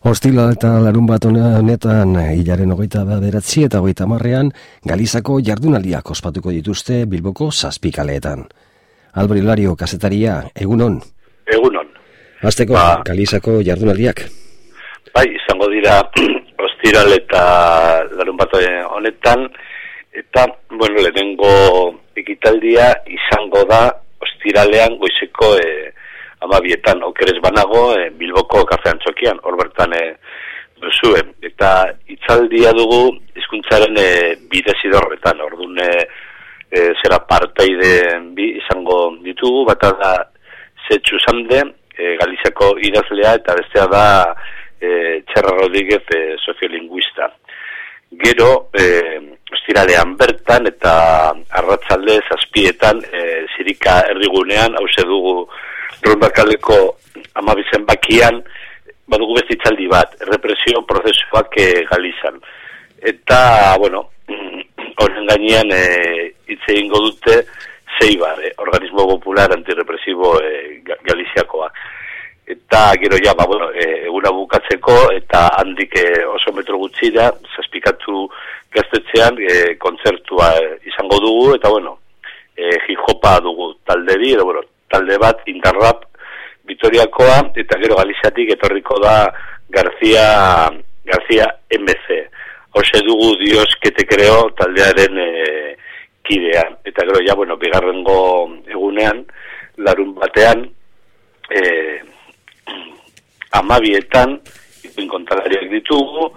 Ostila eta larun bat honetan hilaren 29 eta 30 Galizako jardunaldiak ospatuko dituzte Bilboko 7 kaleetan. Albert Hilario, kazetaria, egunon? Egunon. Hasteko, Galizako jardunaldiak? Bai, izango dira ostiral eta larun bat honetan, eta, bueno, lehenengo ekitaldia izango da ostiralean goizeko 12 okerez banago Bilboko kafe antzokian, hor bertan duzue. Eta hitzaldia dugu hizkuntzaren bidezidorretan, orduan zera partaide bi izango ditugu, bata da Zetxu Sande, Galiziako idazlea, eta bestea da Txerra Rodríguez, soziolinguista. Gero, ostiralean bertan eta arratsalde 7etan Zirika erdigunean, hause dugu Rondakaleko 12 zenbakian, badugu beste hitzaldi bat, represio prozesuak Galizan. Eta, bueno, horren gainean hitz egingo dute Zeibar, organismo popular antirepresibo Galiziakoa. Eta gero ja, bueno, eguna bukatzeko eta handik oso metro gutxira, 7 gaztetxean kontzertua izango dugu, eta bueno, hip-hopa dugu talderi, edo bueno, talde bat, Interrap, Vitoriakoa, eta gero Galiziatik etorriko da García MC. Hose dugu Dios que te creo taldearen kidean. Eta gero, ja, bueno, bigarrengo egunean, larun batean, 12etan, ipin kontalariak ditugu,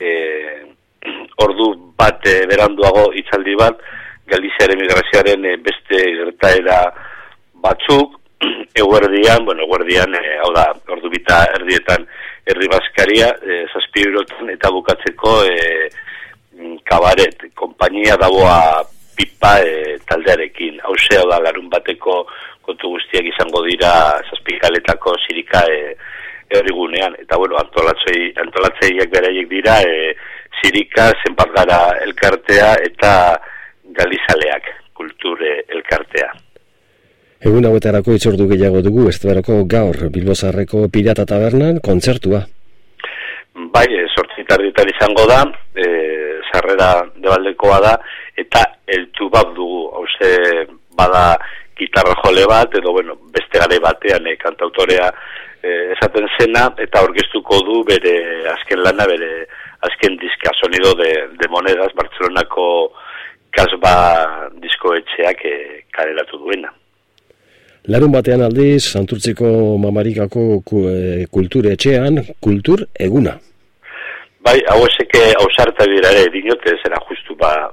ordu bat beranduago hitzaldi bat, Galiziaren migrazioaren beste gertaera batzuk, eguerdian, hau da, ordu bita erdietan herri baskaria, 7 eurotan, eta bukatzeko kabaret, konpainia dagoa pipa taldearekin. Hau da, larun bateko kontu guztiak izango dira 7 kaletako Zirika errigunean. Eta, bueno, antolatzeiak beraiek dira Zirika, Zenbatgara elkartea eta Galizaleak, kulture elkartea. Egun hauetarako itzordu gehiago dugu, estebaroko gaur Bilbozarreko Pirata Tabernan kontzertua. Bai, 8:30 izango da, sarrera debaldekoa da, eta eltu bat dugu, hauze bada gitarra jole bat, edo bueno, beste gare batean kantautorea esaten zena, eta orkestuko du bere azken lana, bere azken diska, Sonido de Monedas, Bartzelonako Kasba diskoetxeak kaleratu duena. Larun batean aldiz, Santurtziko Mamarikako kulture etxean, kultur eguna. Bai, hau eseke hausarta dira ere, dinote, zera justu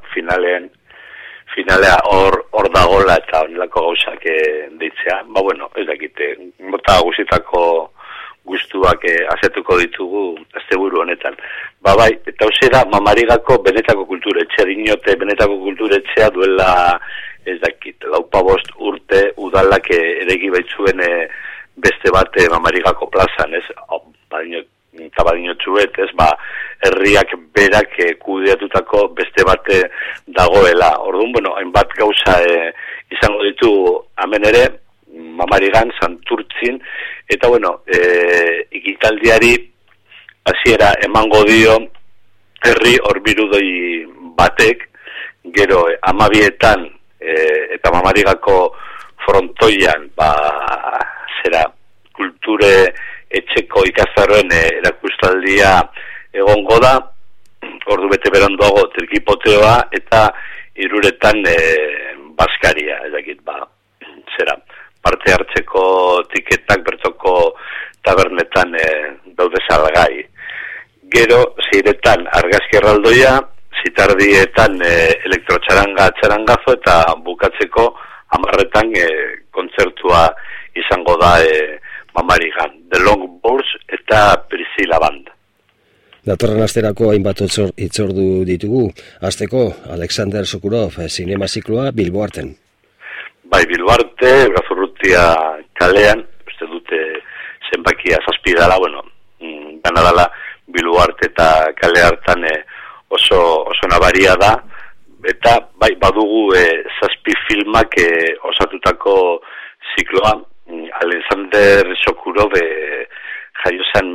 finalea hor dagola eta onelako gauzak deitzea. Ba, bueno, ez dakite, mota guztitako gustuak azetuko ditugu asteburu honetan. Ba, bai, eta hau da Mamarikako benetako kulture etxea, dinote benetako kulture etxea duela, ez dakit, 4 urte udalak eregi baitzuen beste bat Mamarikako plazan, ez? Badinotxuet, ez? Herriak berak kudeatutako beste bat dagoela. Orduan, bueno, hainbat gauza izango ditu hemen ere, Mamarigan, Santurtzin, eta, bueno, ikitaldiari hasiera emango dio herri horbirudoi batek, gero 12etan eta Mamarikako frontoian zera kulture etxeko ikastaroen erakustaldia egongo da, ordu bete beranduago trikipoteo eta 3etan baskaria, ez dakit, zera parte hartzeko tiketak bertoko tabernetan daude salgai. Gero 6etan argazki erraldoia, 7:00 elektrotxarangazo eta bukatzeko 10:00 kontzertua izango da Mamarigan, The Long Boards eta Priscilla Band. Datorren asterako hainbat itzordu ditugu. Hasteko, Alexander Sokurov zinema zikloa Bilbo Arten. Bai, Bilbo Arte, Gazurrutia kalean, uste dute zenbakia 7 dala, bueno, gana dala Bilbo Arte eta kale hartan oso nabaria da, eta bai, badugu 7 filmak osatutako zikloa, Alexander Sokurov jaiozan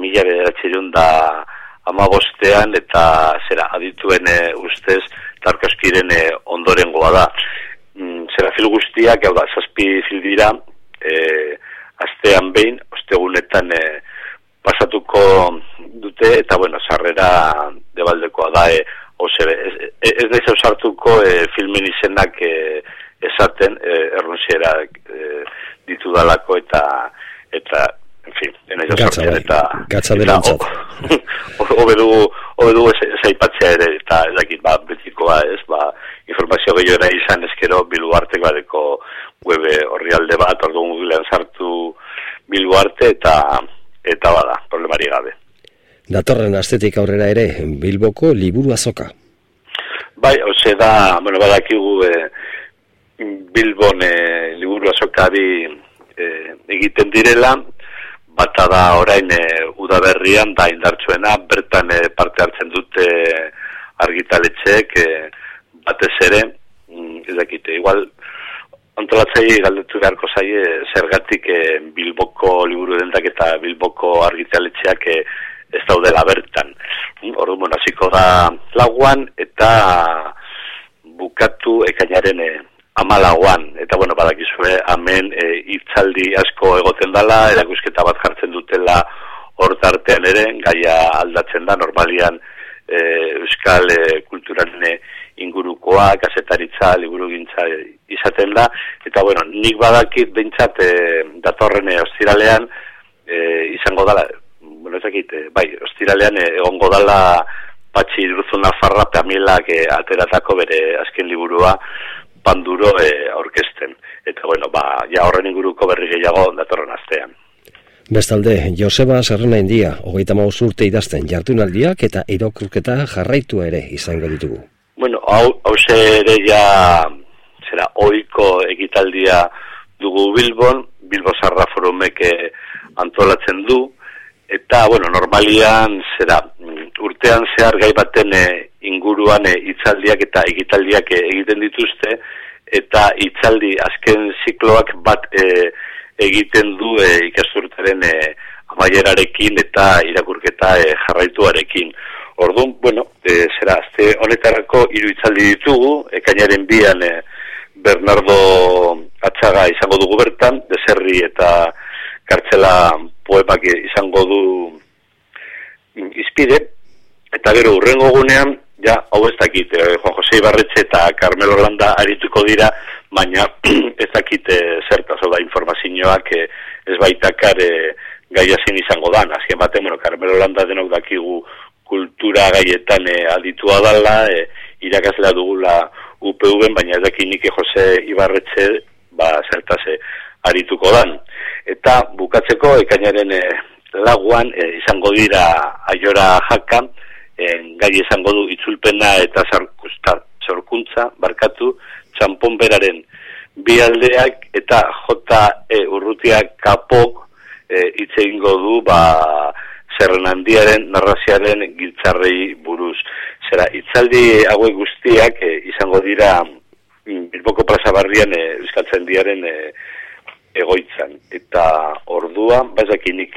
1915 eta adituen ustez Tarkovskiren ondorengoa da. Fil guztiak, hau da, 7 fil dira, astean behin, ostegunetan pasatuko dute, eta sarrera debaldekoa da, ez naiz ausartuko filmen izenak esaten, errunziera ditudalako eta en fin, enaiz ausartzen, Gatza berantzat. Hobedu ez aipatzea ere, eta ez dakit, betikoa ez, informazio gehiago izan ezkero Bilboartek badeko web orrialde bat, orduan Googlean sartu Bilboarte eta bada, problemari gabe. Datorren astetik aurrera ere, Bilboko liburu azoka. Bai, hoxe da, badakigu Bilbon liburu azokari egiten direla, bata da orain udaberrian da indartsuena, bertan parte hartzen dute argitaletxeek, batez ere, ez dakite, igual antolatzaile galdetu beharko zaie zergatik Bilboko liburu dendak eta Bilboko argitaletxeak ez daudela bertan. Orduan, hasiko da lauan eta bukatu ekainaren 14an. Eta badakizue, hemen hitzaldi asko egoten dela, erakusketa bat jartzen dutela hor tartean ere, gaia aldatzen da, normalian euskal kulturaren ingurukoa, kazetaritza, liburugintza izaten da, eta nik badakit behintzat datorren ostiralean izango dala, ez dakit, ostiralean egongo dala Patxi Iruzuna Farra Pamilak ateratako bere azken liburua Panduro aurkezten. Eta ja horren inguruko berri gehiago datorren astean. Bestalde, Joseba Sarrenaindia, 35 urte idazten jardunaldiak eta irakurketa jarraitu ere izango ditugu. Hau ere ja ohiko ekitaldia dugu Bilbon, Bilbo Sarra Forumek antolatzen du, eta normalian urtean zehar gai baten inguruan hitzaldiak eta ekitaldiak egiten dituzte, eta hitzaldi azken zikloak bat egiten du ikasturtearen amaierarekin eta irakurketa jarraituarekin. Orduan, azte honetarako 3 hitzaldi ditugu, ekainaren 2an Bernardo Atxaga izango dugu bertan, Deserri eta Kartzela poemak izango du izpide, eta gero hurrengo gunean, hau ez dakit, Juan Jose Ibarretxe eta Carmelo Landa arituko dira, baina ez dakit zertaz, da informazioak ez baitakar gaia zein izango dan. Azken baten, Carmelo Landa denok dakigu kultura gaietan aditua dala, irakaslea dugula UPV-en, baina ez dakit Nike Jose Ibarretxe zertaz arituko dan. Eta bukatzeko, ekainaren laguan izango dira Aiora Jaka, gai izango du itzulpena eta sorkuntza, Txanponberaren 2 aldeak eta J.E. Urrutia Kapok hitz egingo du Zerrenandiaren narrazioaren giltzarrei buruz. Hitzaldi hauek guztiak izango dira Bilboko plaza barrian Euskaltzaindiaren egoitzan. Eta ordua, bazakinik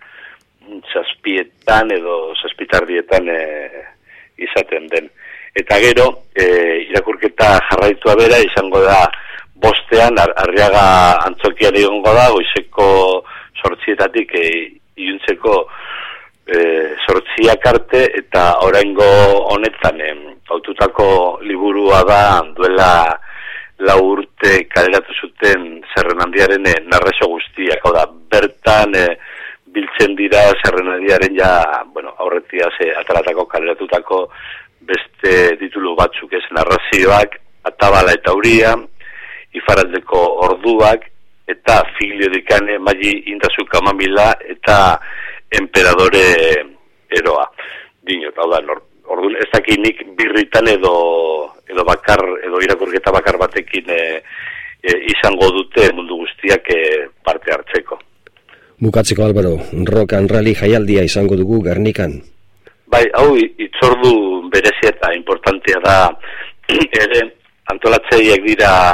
7etan edo 7:30 izaten den. Eta gero, irakurketa jarraitua bera izango da 5ean, Arriaga antzokian egongo da, goizeko 8:00 iluntzeko 8:00 arte, eta oraingo honetan haututako liburua da duela 4 urte kaleratu zuten Zerrenandiaren narrazio guztiak. Hau da, bertan biltzen dira Zerrenandiaren aurretiaz ataratako kaleratutako beste titulu batzuk, narrazioak, Atabala eta Uria, Ifaraldeko orduak, eta Filio dikane Magi Indazuka Mamila eta Emperadore eroa. Dinot, hau da, orduan ez dakinik birritan edo irakurketa bakar batekin izango dute mundu guztiak parte hartzeko. Bukatzeko, Álvaro, Rock and Rally jaialdia izango dugu Gernikan. Bai, hau itzordu berezia eta importantea da ere antolatzaileak dira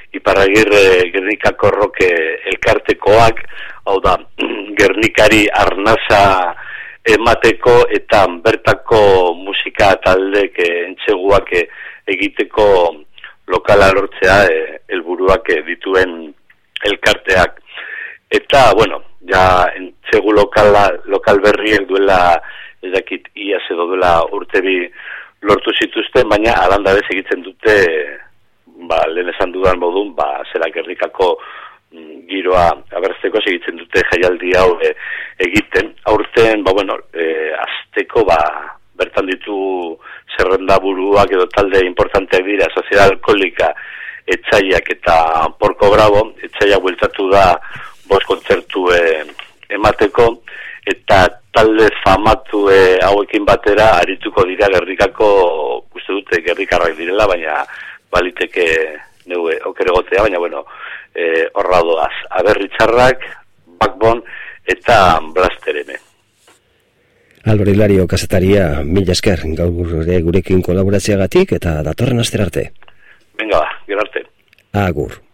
Iparragirre Gernikako roke elkartekoak, hau da, Gernikari arnasa emateko eta bertako musika taldek entseguak egiteko lokala lortzea helburuak dituen elkarteak. Eta, bueno, ja entzegu lokal berriek duela, ez dakit, iaz edo duela urtebi lortu zituzten, baina alandabez egiten dute, lehen esan dudan modun, zera Gernikako giroa abertzeko segitzen dute jaialdi hau egiten. Aurten, azteko, bertan ditu zerrendaburuak edo talde importanteak dira, Soziedad Alkoholika, Etxaiak eta Porco Bravo. Etxaiak bueltatu da 5 kontzertu emateko, eta talde famatu hauekin batera arituko dira Gernikako, uste dute gerrikarrak direla, baina baliteke neue okeregotea, baina horra doaz. Aberritxarrak, Backbone eta Blastereme. Álvaro Hilario kazetaria, mila esker gaur gurekin kolaboratziagatik eta datorren astera arte. Venga, gero arte. Agur.